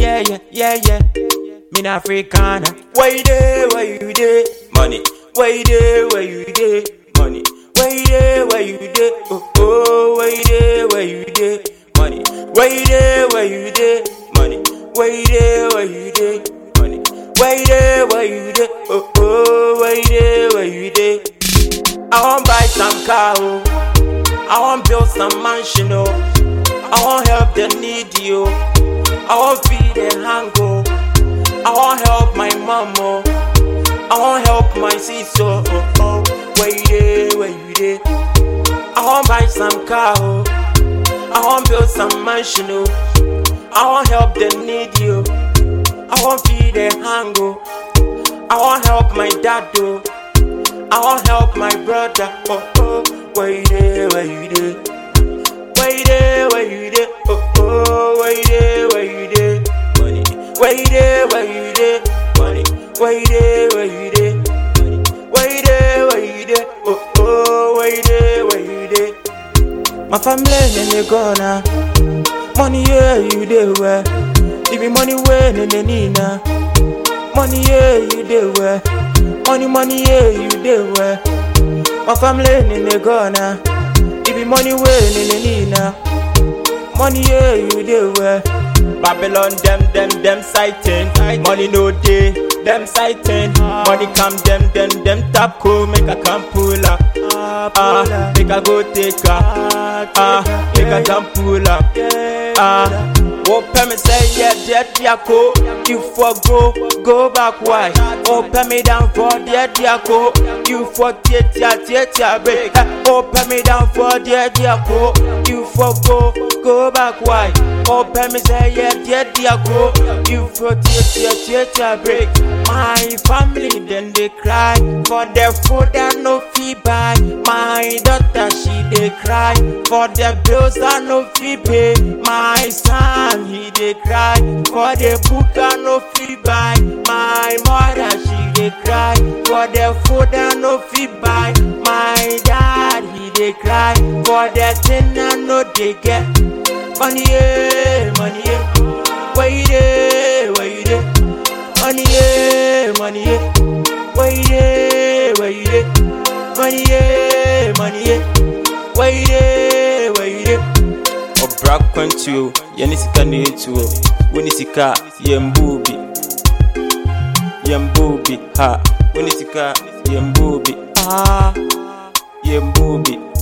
yeah. Me na Africana. Where you dey? Money. Where you dey? Money. Where you dey? Oh, where you dey? Money. Where you dey? Money. Where you dey? Money. Where you dey? Oh, where you dey? I want buy some car, oh. I want build some mansion, oh. I want help the needy, oh. I want feed the hunger. I want help my mom, oh. I want help my sister, oh. Where you dey? I want buy some car, oh. I want build some mansion, oh. I want help the needy, oh. I want feed the hunger. I want help my dad, oh. I want help my brother, oh. Where you dey? Where you dey? Oh, where you dey? Money. Where you dey? Money. Where you dey? Money. Where you dey? Oh, where you dey? My family in the corner. Money, yeah, you dey where? Give me money, where in the nina. Money, yeah, you dey where? Money, yeah, you dey where? My family in the corner. Give me money, where in the nina. Money, yeah, you dey where? Babylon, them sighting. Money no day, them sighting. Money come, them tap cool, make a come pull up. Make a go take make a jump pull up. Open me say yeah, go. You for go back why? Open me down for go. You for tear break. Open me down for go. You for go back why? Open me say yeah, go. You for tear break. My family then they cry for the food and no fee buy. My daughter she they cry for the bills and no fee pay. My son he they cry for the book and no fee buy. My mother she they cry for the food and no fee buy. My dad he they cry for the thing and no they get. Money yeah. Where you dey? Money yeah. Where you dey? Money yeah. Where you dey? Obra kwantu yeni sika netu woni sika yembubi ha woni sika yembubi yembubi